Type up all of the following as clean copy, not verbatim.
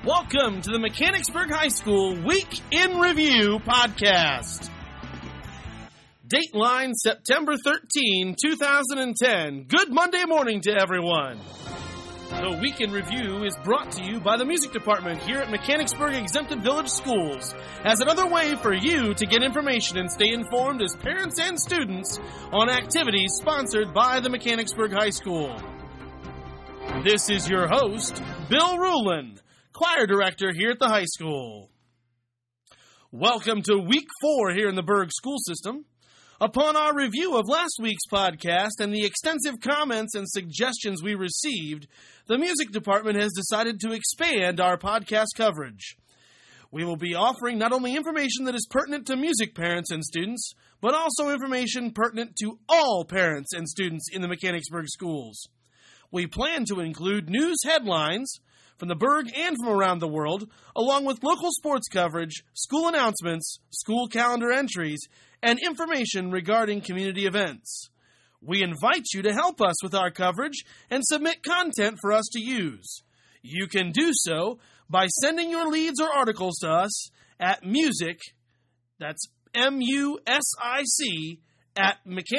Welcome to the Mechanicsburg High School Week in Review podcast. Dateline September 13, 2010. Good Monday morning to everyone. The Week in Review is brought to you by the Music Department here at Mechanicsburg Exempted Village Schools as another way for you to get information and stay informed as parents and students on activities sponsored by the Mechanicsburg High School. This is your host, Bill Rulin, choir director here at the high school. Welcome to Week 4 here in the Berg school system. Upon our review of last week's podcast and the extensive comments and suggestions we received, the music department has decided to expand our podcast coverage. We will be offering not only information that is pertinent to music parents and students, but also information pertinent to all parents and students in the Mechanicsburg schools. We plan to include news headlines from the Berg and from around the world, along with local sports coverage, school announcements, school calendar entries, and information regarding community events. We invite you to help us with our coverage and submit content for us to use. You can do so by sending your leads or articles to us at music, that's MUSIC, at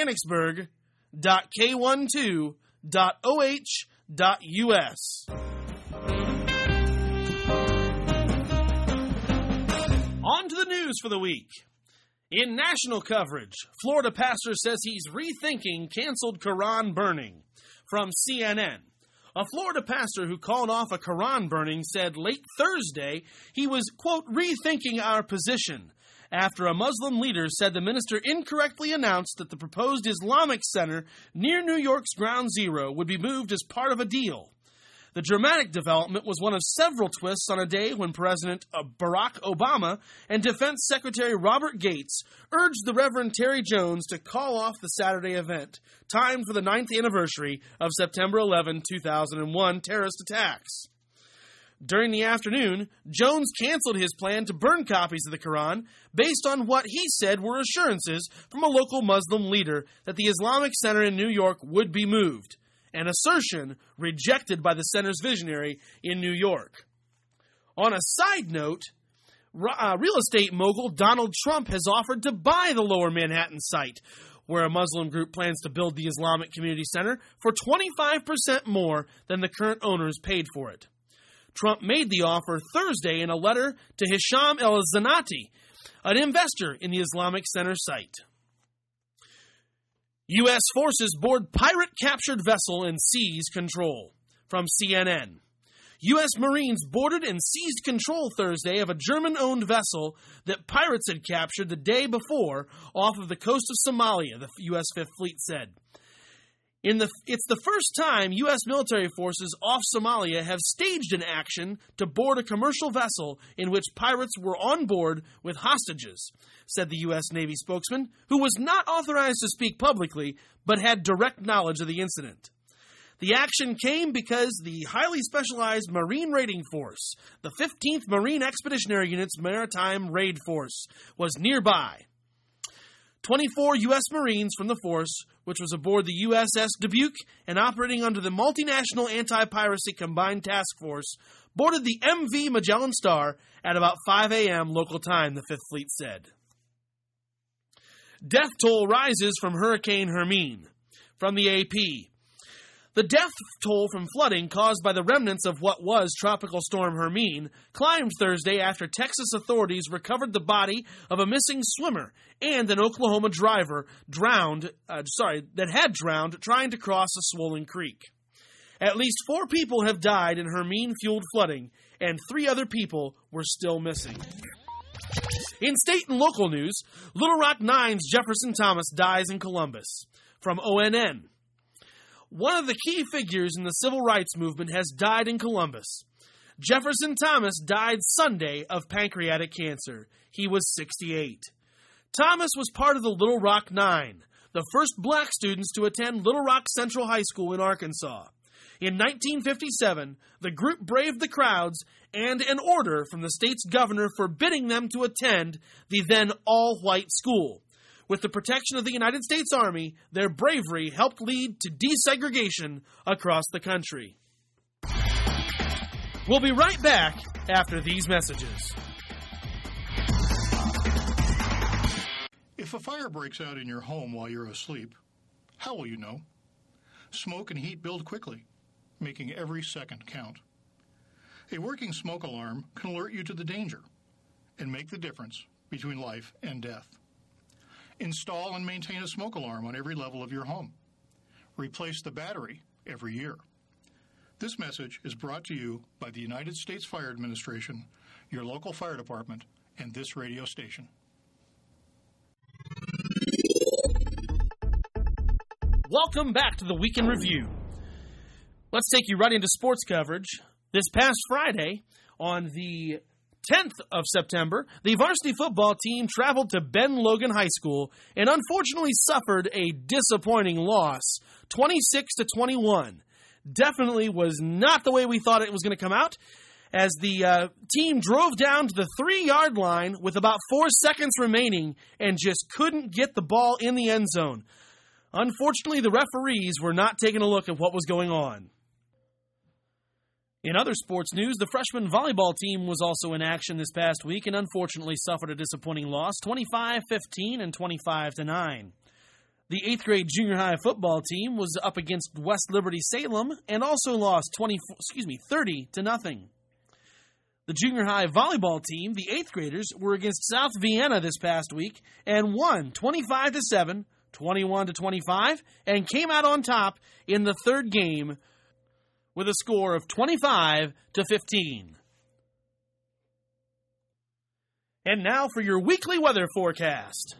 mechanicsburg.k12.oh.us. On to the news for the week. In national coverage, Florida pastor says he's rethinking canceled Quran burning. From CNN, a Florida pastor who called off a Quran burning said late Thursday he was, quote, rethinking our position after a Muslim leader said the minister incorrectly announced that the proposed Islamic Center near New York's Ground Zero would be moved as part of a deal. The dramatic development was one of several twists on a day when President Barack Obama and Defense Secretary Robert Gates urged the Reverend Terry Jones to call off the Saturday event, timed for the 9th anniversary of September 11, 2001 terrorist attacks. During the afternoon, Jones canceled his plan to burn copies of the Quran based on what he said were assurances from a local Muslim leader that the Islamic Center in New York would be moved, an assertion rejected by the center's visionary in New York. On a side note, real estate mogul Donald Trump has offered to buy the Lower Manhattan site, where a Muslim group plans to build the Islamic Community Center for 25% more than the current owners paid for it. Trump made the offer Thursday in a letter to Hisham El-Zanati, an investor in the Islamic Center site. U.S. forces board pirate-captured vessel and seize control. From CNN, U.S. Marines boarded and seized control Thursday of a German-owned vessel that pirates had captured the day before off of the coast of Somalia, the U.S. Fifth Fleet said. It's the first time U.S. military forces off Somalia have staged an action to board a commercial vessel in which pirates were on board with hostages, said the U.S. Navy spokesman, who was not authorized to speak publicly, but had direct knowledge of the incident. The action came because the highly specialized Marine Raiding Force, the 15th Marine Expeditionary Unit's Maritime Raid Force, was nearby. 24 U.S. Marines from the force, which was aboard the USS Dubuque and operating under the Multinational Anti-Piracy Combined Task Force, boarded the MV Magellan Star at about 5 a.m. local time, the Fifth Fleet said. Death toll rises from Hurricane Hermine. From the AP, the death toll from flooding caused by the remnants of what was Tropical Storm Hermine climbed Thursday after Texas authorities recovered the body of a missing swimmer and an Oklahoma driver that had drowned trying to cross a swollen creek. At least 4 people have died in Hermine-fueled flooding, and 3 other people were still missing. In state and local news, Little Rock 9's Jefferson Thomas dies in Columbus. From ONN, one of the key figures in the civil rights movement has died in Columbus. Jefferson Thomas died Sunday of pancreatic cancer. He was 68. Thomas was part of the Little Rock 9, the first black students to attend Little Rock Central High School in Arkansas. In 1957, the group braved the crowds and an order from the state's governor forbidding them to attend the then all-white school. With the protection of the United States Army, their bravery helped lead to desegregation across the country. We'll be right back after these messages. If a fire breaks out in your home while you're asleep, how will you know? Smoke and heat build quickly, making every second count. A working smoke alarm can alert you to the danger and make the difference between life and death. Install and maintain a smoke alarm on every level of your home. Replace the battery every year. This message is brought to you by the United States Fire Administration, your local fire department, and this radio station. Welcome back to the Week in Review. Let's take you right into sports coverage. This past Friday, on the 10th of September, the varsity football team traveled to Ben Logan High School and unfortunately suffered a disappointing loss, 26-21. Definitely was not the way we thought it was going to come out, as the team drove down to the 3-yard line with about 4 seconds remaining and just couldn't get the ball in the end zone. Unfortunately, the referees were not taking a look at what was going on. In other sports news, the freshman volleyball team was also in action this past week and unfortunately suffered a disappointing loss, 25-15 and 25-9. The 8th grade junior high football team was up against West Liberty Salem and also lost 30-0. The junior high volleyball team, the 8th graders, were against South Vienna this past week and won 25-7, 21-25, and came out on top in the third game with a score of 25-15. And now for your weekly weather forecast.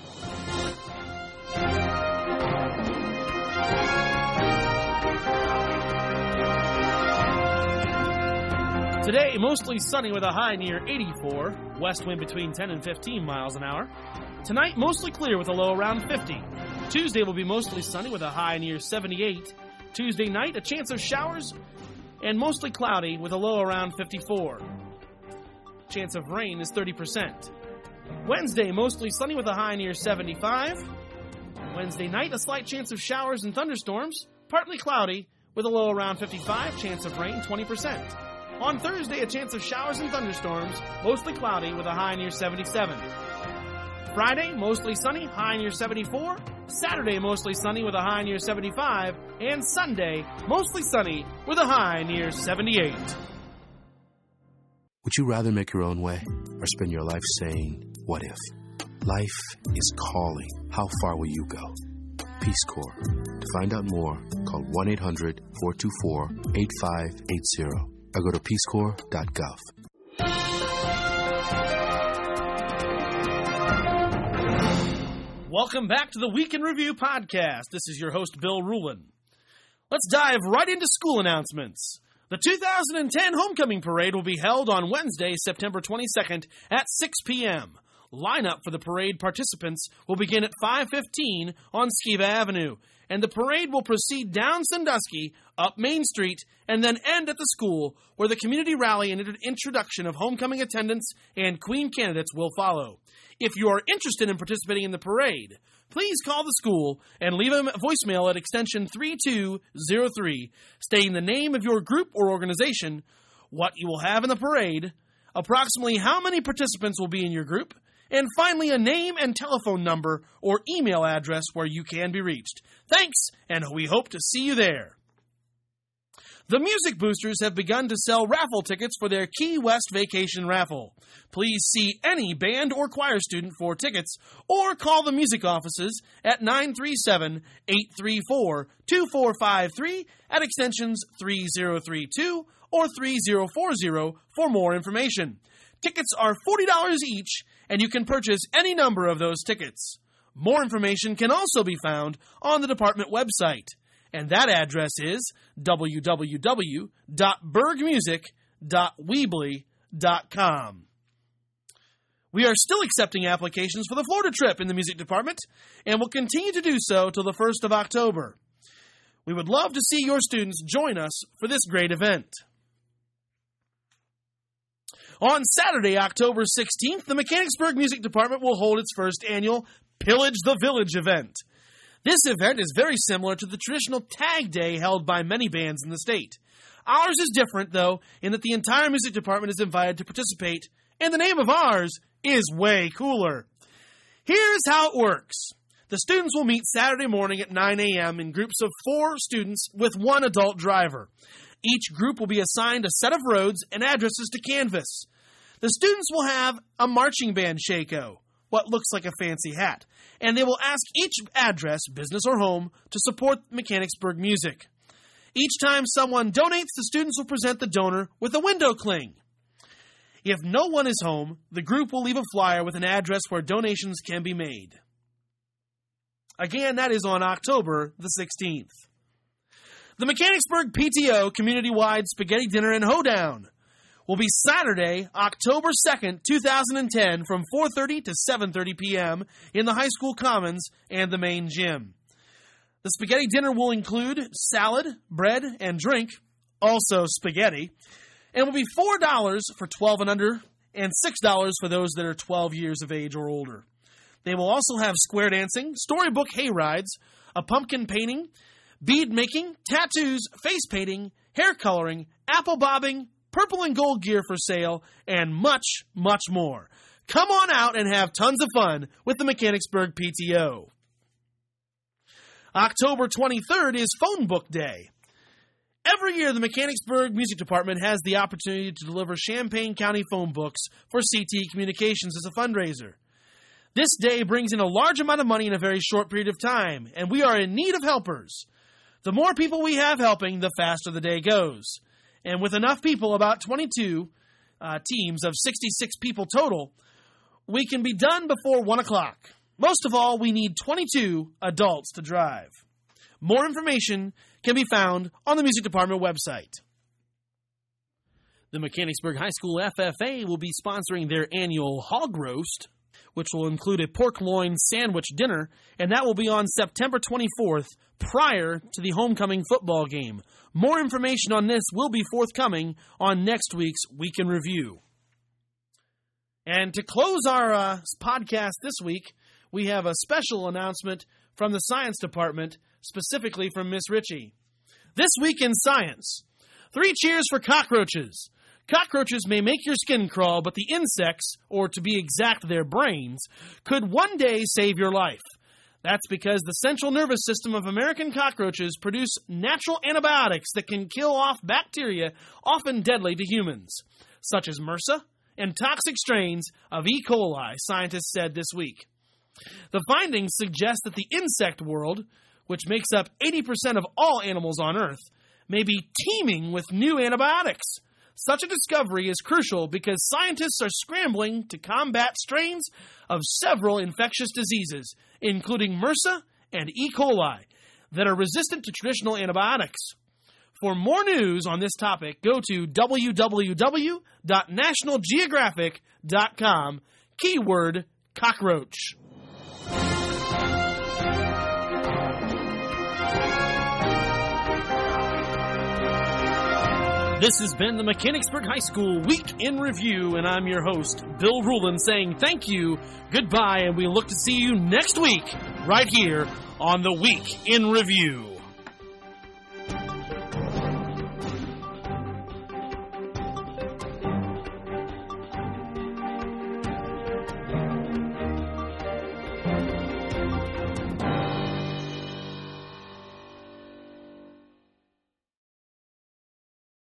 Today, mostly sunny with a high near 84, west wind between 10 and 15 miles an hour. Tonight, mostly clear with a low around 50. Tuesday will be mostly sunny with a high near 78. Tuesday night, a chance of showers and mostly cloudy with a low around 54. Chance of rain is 30%. Wednesday, mostly sunny with a high near 75. Wednesday night, a slight chance of showers and thunderstorms, partly cloudy with a low around 55. Chance of rain 20%. On Thursday, a chance of showers and thunderstorms, mostly cloudy with a high near 77. Friday, mostly sunny, high near 74. Saturday, mostly sunny with a high near 75. And Sunday, mostly sunny with a high near 78. Would you rather make your own way or spend your life saying, what if? Life is calling. How far will you go? Peace Corps. To find out more, call 1-800-424-8580 or go to peacecorps.gov. Welcome back to the Week in Review podcast. This is your host, Bill Rulin. Let's dive right into school announcements. The 2010 Homecoming Parade will be held on Wednesday, September 22nd at 6 p.m. Lineup for the parade participants will begin at 5:15 on Skiva Avenue, and the parade will proceed down Sandusky, up Main Street, and then end at the school, where the community rally and introduction of homecoming attendants and queen candidates will follow. If you are interested in participating in the parade, please call the school and leave a voicemail at extension 3203, stating the name of your group or organization, what you will have in the parade, approximately how many participants will be in your group, and finally a name and telephone number or email address where you can be reached. Thanks, and we hope to see you there. The Music Boosters have begun to sell raffle tickets for their Key West Vacation Raffle. Please see any band or choir student for tickets or call the music offices at 937-834-2453 at extensions 3032 or 3040 for more information. Tickets are $40 each, and you can purchase any number of those tickets. More information can also be found on the department website, and that address is www.bergmusic.weebly.com. We are still accepting applications for the Florida trip in the music department, and will continue to do so till the 1st of October. We would love to see your students join us for this great event. On Saturday, October 16th, the Mechanicsburg Music Department will hold its first annual Pillage the Village event. This event is very similar to the traditional Tag Day held by many bands in the state. Ours is different, though, in that the entire music department is invited to participate, and the name of ours is way cooler. Here's how it works. The students will meet Saturday morning at 9 a.m. in groups of 4 students with 1 adult driver. Each group will be assigned a set of roads and addresses to canvass. The students will have a marching band shako, what looks like a fancy hat, and they will ask each address, business or home, to support Mechanicsburg music. Each time someone donates, the students will present the donor with a window cling. If no one is home, the group will leave a flyer with an address where donations can be made. Again, that is on October the 16th. The Mechanicsburg PTO Community-Wide Spaghetti Dinner and Hoedown will be Saturday, October 2nd, 2010 from 4:30 to 7:30 p.m. in the high school commons and the main gym. The spaghetti dinner will include salad, bread, and drink, also spaghetti, and will be $4 for 12 and under and $6 for those that are 12 years of age or older. They will also have square dancing, storybook hay rides, a pumpkin painting, bead making, tattoos, face painting, hair coloring, apple bobbing, purple and gold gear for sale, and much, much more. Come on out and have tons of fun with the Mechanicsburg PTO. October 23rd is Phone Book Day. Every year, the Mechanicsburg Music Department has the opportunity to deliver Champaign County phone books for CT Communications as a fundraiser. This day brings in a large amount of money in a very short period of time, and we are in need of helpers. The more people we have helping, the faster the day goes. And with enough people, about 22 teams of 66 people total, we can be done before 1 o'clock. Most of all, we need 22 adults to drive. More information can be found on the Music Department website. The Mechanicsburg High School FFA will be sponsoring their annual Hog Roast, which will include a pork loin sandwich dinner, and that will be on September 24th, prior to the homecoming football game. More information on this will be forthcoming on next week's Week in Review. And to close our podcast this week, we have a special announcement from the Science Department, specifically from Miss Ritchie. This week in science, 3 cheers for cockroaches. Cockroaches may make your skin crawl, but the insects, or to be exact, their brains, could one day save your life. That's because the central nervous system of American cockroaches produce natural antibiotics that can kill off bacteria often deadly to humans, such as MRSA and toxic strains of E. coli, scientists said this week. The findings suggest that the insect world, which makes up 80% of all animals on Earth, may be teeming with new antibiotics. Such a discovery is crucial because scientists are scrambling to combat strains of several infectious diseases, including MRSA and E. coli, that are resistant to traditional antibiotics. For more news on this topic, go to www.nationalgeographic.com, keyword cockroach. This has been the Mechanicsburg High School Week in Review, and I'm your host, Bill Rulin, saying thank you, goodbye, and we look to see you next week right here on the Week in Review.